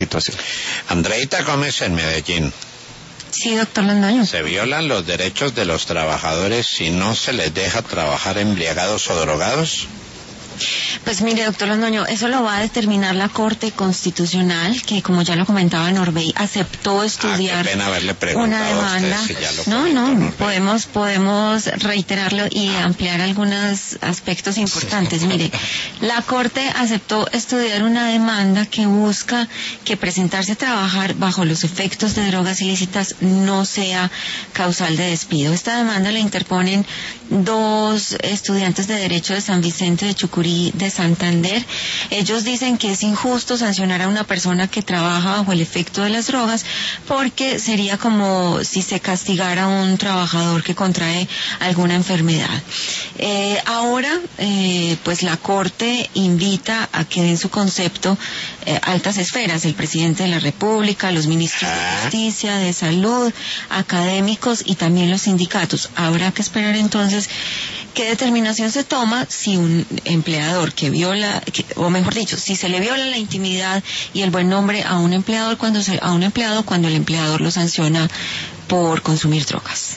situación. Andreita Gómez en Medellín. Sí, doctor Londoño. ¿Se violan los derechos de los trabajadores si no se les deja trabajar embriagados o drogados? Pues mire, doctor Londoño, eso lo va a determinar la Corte Constitucional, que como ya lo comentaba Norbey, aceptó estudiar qué pena haberle preguntado una demanda. A usted si ya lo comentó, podemos reiterarlo y ampliar algunos aspectos importantes. Mire, la Corte aceptó estudiar una demanda que busca que presentarse a trabajar bajo los efectos de drogas ilícitas no sea causal de despido. Esta demanda la interponen dos estudiantes de Derecho de San Vicente de Chucurí de Santander. Ellos dicen que es injusto sancionar a una persona que trabaja bajo el efecto de las drogas, porque sería como si se castigara a un trabajador que contrae alguna enfermedad. Ahora, pues la Corte invita a que den su concepto altas esferas, el presidente de la República, los ministros de Justicia, de Salud, académicos y también los sindicatos. Habrá que esperar entonces qué determinación se toma si un empleador que viola, o mejor dicho, si se le viola la intimidad y el buen nombre a un empleado cuando el empleador lo sanciona por consumir drogas.